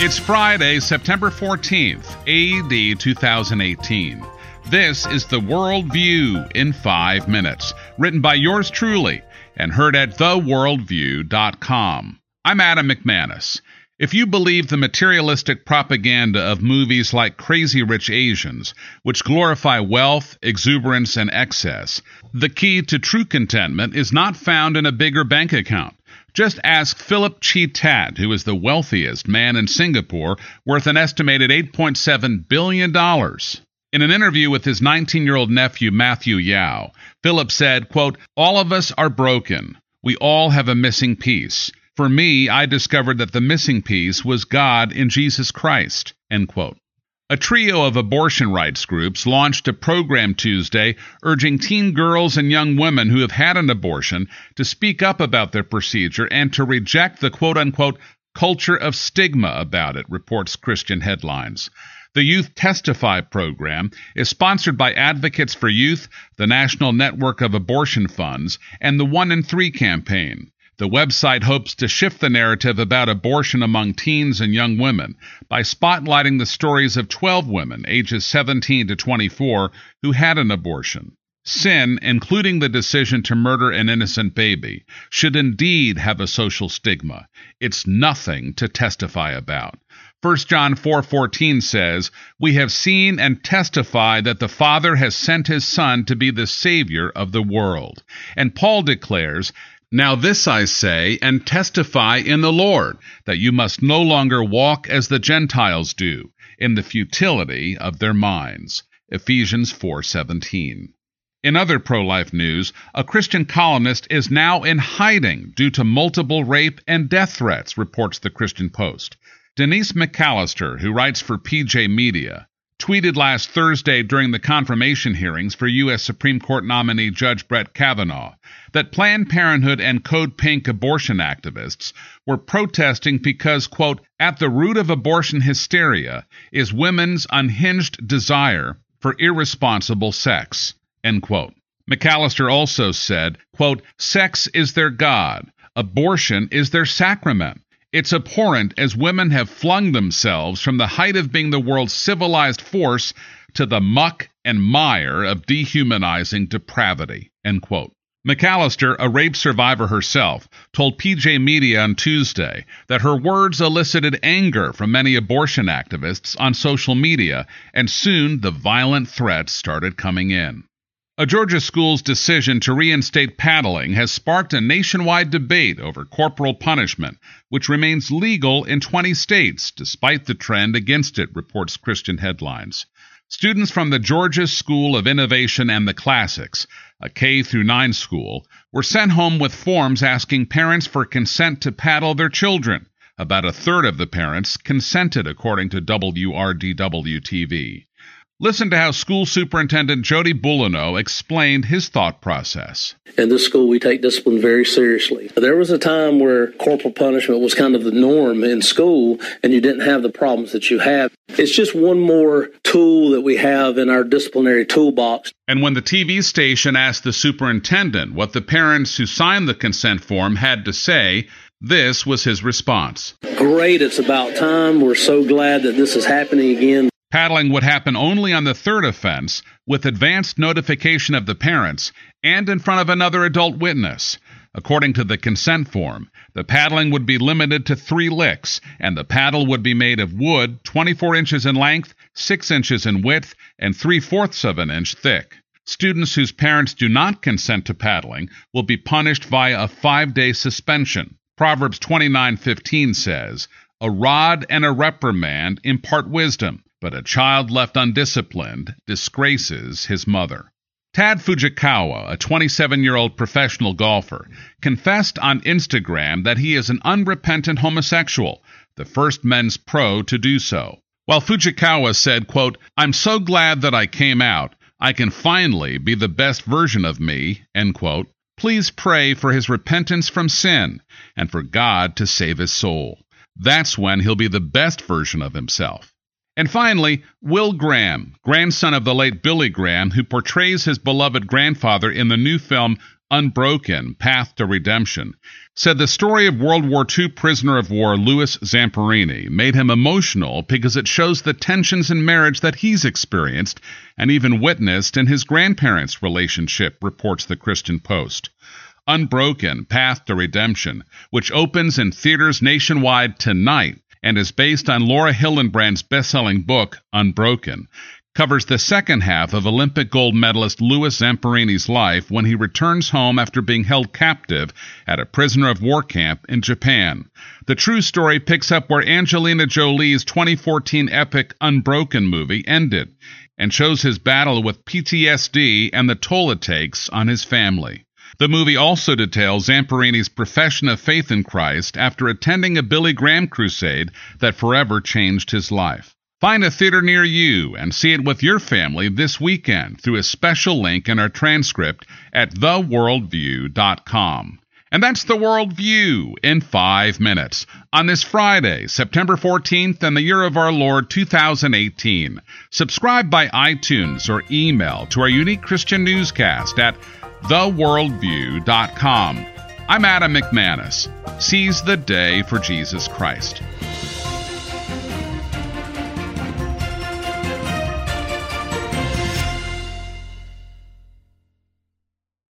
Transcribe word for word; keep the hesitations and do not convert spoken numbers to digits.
It's Friday, September fourteenth, A D two thousand eighteen. This is The World View in five minutes, written by yours truly and heard at the world view dot com. I'm Adam McManus. If you believe the materialistic propaganda of movies like Crazy Rich Asians, which glorify wealth, exuberance, and excess, the key to true contentment is not found in a bigger bank account. Just ask Philip Chi Tat, who is the wealthiest man in Singapore, worth an estimated eight point seven billion dollars. In an interview with his nineteen-year-old nephew, Matthew Yao, Philip said, quote, "All of us are broken. We all have a missing piece. For me, I discovered that the missing piece was God in Jesus Christ," end quote. A trio of abortion rights groups launched a program Tuesday urging teen girls and young women who have had an abortion to speak up about their procedure and to reject the quote-unquote culture of stigma about it, reports Christian Headlines. The Youth Testify program is sponsored by Advocates for Youth, the National Network of Abortion Funds, and the One in Three campaign. The website hopes to shift the narrative about abortion among teens and young women by spotlighting the stories of twelve women, ages seventeen to twenty-four, who had an abortion. Sin, including the decision to murder an innocent baby, should indeed have a social stigma. It's nothing to testify about. First John four fourteen says, "We have seen and testify that the Father has sent his Son to be the Savior of the world." And Paul declares, "Now this I say and testify in the Lord, that you must no longer walk as the Gentiles do, in the futility of their minds." Ephesians four seventeen. In other pro-life news, a Christian columnist is now in hiding due to multiple rape and death threats, reports the Christian Post. Denise McAllister, who writes for P J Media, tweeted last Thursday during the confirmation hearings for U S Supreme Court nominee Judge Brett Kavanaugh that Planned Parenthood and Code Pink abortion activists were protesting because, quote, "at the root of abortion hysteria is women's unhinged desire for irresponsible sex," end quote. McAllister also said, quote, "sex is their God. Abortion is their sacrament. It's abhorrent as women have flung themselves from the height of being the world's civilized force to the muck and mire of dehumanizing depravity," end quote. McAllister, a rape survivor herself, told P J Media on Tuesday that her words elicited anger from many abortion activists on social media, and soon the violent threats started coming in. A Georgia school's decision to reinstate paddling has sparked a nationwide debate over corporal punishment, which remains legal in twenty states, despite the trend against it, reports Christian Headlines. Students from the Georgia School of Innovation and the Classics, a K through nine school, were sent home with forms asking parents for consent to paddle their children. About a third of the parents consented, according to W R D W T V. Listen to how School Superintendent Jody Bullino explained his thought process. In this school, we take discipline very seriously. There was a time where corporal punishment was kind of the norm in school, and you didn't have the problems that you have. It's just one more tool that we have in our disciplinary toolbox. And when the T V station asked the superintendent what the parents who signed the consent form had to say, this was his response. Great, it's about time. We're so glad that this is happening again. Paddling would happen only on the third offense, with advanced notification of the parents, and in front of another adult witness. According to the consent form, the paddling would be limited to three licks, and the paddle would be made of wood twenty-four inches in length, six inches in width, and three-fourths of an inch thick. Students whose parents do not consent to paddling will be punished via a five-day suspension. Proverbs twenty-nine fifteen says, "A rod and a reprimand impart wisdom, but a child left undisciplined disgraces his mother." Tad Fujikawa, a twenty-seven-year-old professional golfer, confessed on Instagram that he is an unrepentant homosexual, the first men's pro to do so. While Fujikawa said, quote, "I'm so glad that I came out. I can finally be the best version of me," end quote. Please pray for his repentance from sin and for God to save his soul. That's when he'll be the best version of himself. And finally, Will Graham, grandson of the late Billy Graham, who portrays his beloved grandfather in the new film Unbroken, Path to Redemption, said the story of World War Two prisoner of war Louis Zamperini made him emotional because it shows the tensions in marriage that he's experienced and even witnessed in his grandparents' relationship, reports the Christian Post. Unbroken, Path to Redemption, which opens in theaters nationwide tonight and is based on Laura Hillenbrand's best-selling book, Unbroken, covers the second half of Olympic gold medalist Louis Zamperini's life when he returns home after being held captive at a prisoner of war camp in Japan. The true story picks up where Angelina Jolie's twenty fourteen epic Unbroken movie ended and shows his battle with P T S D and the toll it takes on his family. The movie also details Zamperini's profession of faith in Christ after attending a Billy Graham crusade that forever changed his life. Find a theater near you and see it with your family this weekend through a special link in our transcript at the world view dot com. And that's The World View in five minutes on this Friday, September fourteenth, in the year of our Lord two thousand eighteen. Subscribe by iTunes or email to our unique Christian newscast at the world view dot com. I'm Adam McManus. Seize the day for Jesus Christ.